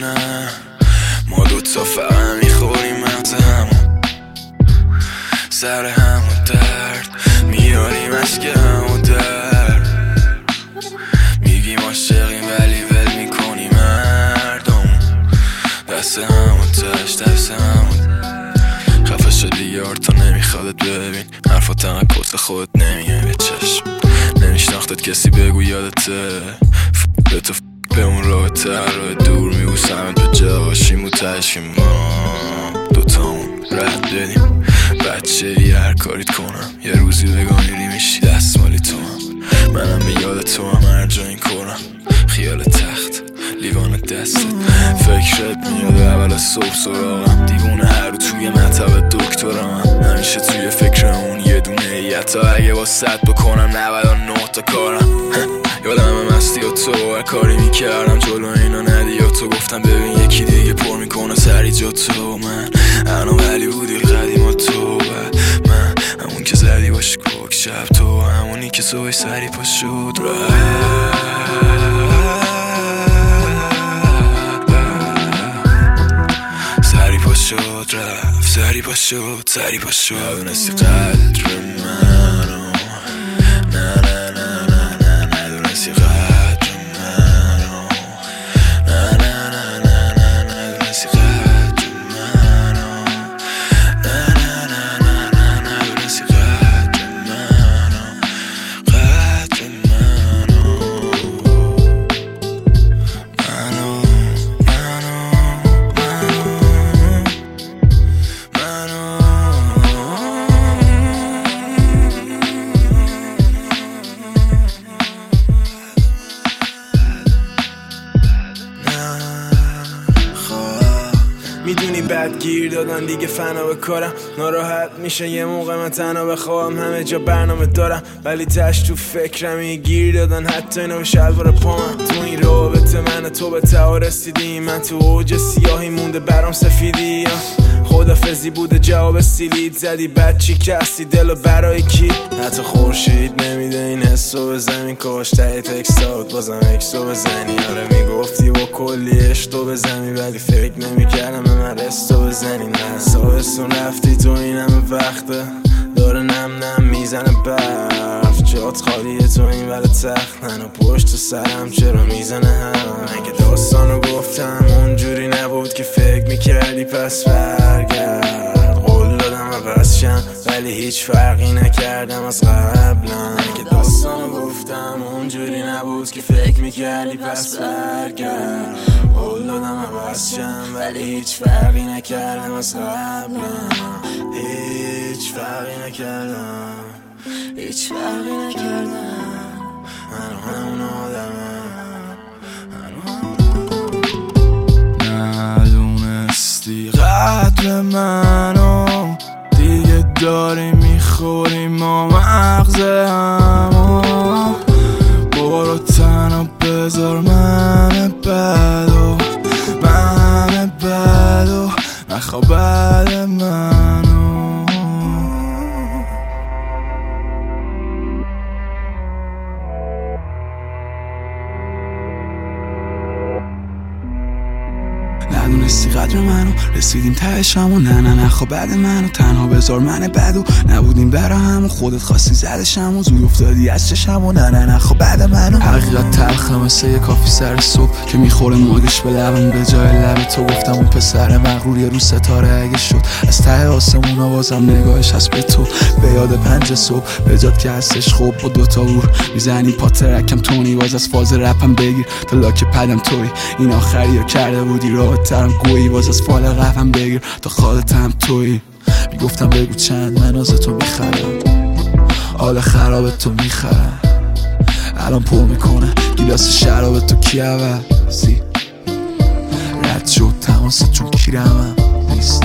نه ما دوتا فقط میخوریم مغز همون سر همون درد میاریم اشک همون درد میگیم عاشقیم ولی ول میکنیم مردم دست همون تش دست همون خفه شدی یار تا نمیخوادت ببین حرفا تنکس خودت نمیه به چشم نمیشناختت کسی بگو یادته به تو به اون رابطه راه دور میبوسمت به جاشیم و تشکیم ما دوتامون رد بدیم بچه هر کاریت کنم یه روزی بگم میری میشی دست مالی تو هم منم به یاد تو هم هر جا این کنم خیال تخت لیوان دستت فکرت میاد اول از صبح سراغم دیوونه هر رو توی مطب دکترم همیشه توی فکر اون یه دونه ایتا اگه با 100 بکنم 99 تا کارم یادم مستی و تو هر کاری میکردم جلو اینا ندی یا تو گفتم ببین یکی دیگه پر میکنه سری جا تو من انا ولی بودی قدیم و تو من همون که زدی باش کوک شب تو همونی که صبح سری پا شد سری پا شد رفت سری پا شد سری پا شد ندونستی قدر منو نه نه نه نه نه ندونستی قدر منو نه نه نه نه نه ندونستی قدر منو نه نه نه نه نه ندونستی قدر منو قدر منو میدونی بد گیر دادن دیگه فنا به کارم ناراحت میشه یه موقع من تنها بخوام همه جا برنامه دارم ولی تش تو فکرم گیر دادن حتی اینو به شلوار پامم تو این رابطه من تو به ته رسیدیم من تو اوج سیاهی مونده برام سفیدی خدافزی بوده جواب سیلید زدی بد چی کسی دلو برای کی حتی خورشید نمیده این حسو به زمین کاش ته تکستات بازم اکسو بزنی آره میگفتی با کلی اشتو بزنی ولی فکر نمیکردم به من رستو بزنی نه سابستون رفتی تو این همه وقته داره نم نم میزنه برف جات خالیه تو این ور تخت منو پشت سرم چرا میزنه هم من که داستانو گفتم اونجوری نبود که فکر میکردی پس برگرد قول دادم عوض شم ولی هیچ فرقی نکردم از قبلا من که داستانو گفتم اونجوری نبود که فکر میکردی پس برگرد قول دادم عوض شم ولی هیچ فرقی نکردم از قبلا هیچ فرقی نکردم هیچ فرقی نکردم من همون آدمم ندونستی قدر منو دیگه داری میخوری ما مغز همو برو تنها بذار من بدو نخوا بعد منو ندونستی قدر منو رسیدیم تهشم و نه خب بعد منو تنها بذار من بدو نبودیم برا همون خودت خواستی زدشم و زود افتادی از چشم و نه خب بعد منو حقیقت تلخه مثل یه کافی سر صبح که میخوره موگش به لبم به جای لب تو گفتم اون پسر مغرور یه رو ستاره اگه شد از ته آسمون آوازم نگاهش هست به تو به یاد 5 صبح به جاد که هستش خوب با 2 تا ور میزنی پا ترکم تونی باز از فاز رپم بگیر تا لاک پدم توی این آخری رو کرده بودی راه ترم گویی باز از فال قفم بگیر تا خالتم توی میگفتم بگو چند من از تو میخرم حال خراب تو میخرم الان پر میکنه گیلاس شراب تو کی عوضی رد شد تماست چون کیرمم نیست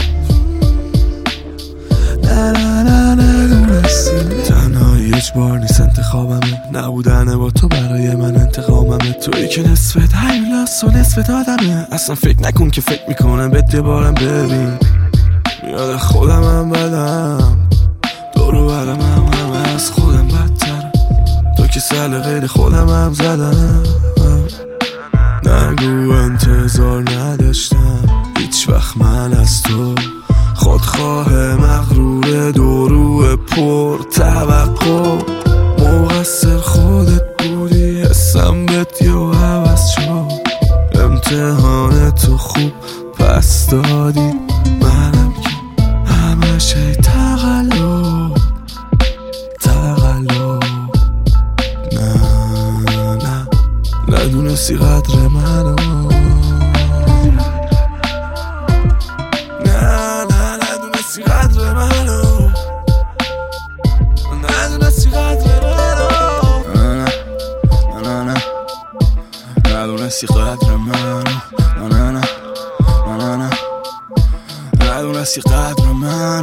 نه تنهایی اجبار نیست انتخابمه نبودن با تو برای من انتقاممه تویی که نصفت هیولاست و نصفت آدمه اصلا فکر نکن که فکر میکنم به دوبارم ببین یاد خودمم بدم دورو برم همه از خودم بدتر تو که سل غیر خودمم زدم نگو انتظار نداشت خب مقصر خودت بودی، حسم بهت یه عوض شد. امتحان تو خوب پس دادی، منم که همش تقلب نه ندونستی قدر منو، ندونستی قدر منو، ندونستی قدر منو، ندونستی قدر منو، ندونستی قدر منو.